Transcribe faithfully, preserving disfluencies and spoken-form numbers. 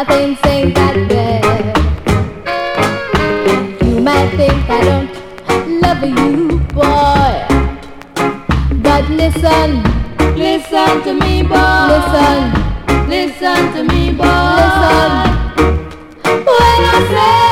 things ain't that bad. You might think I don't love you, boy, but listen, listen to me, boy. Listen, listen to me, boy. Listen when I say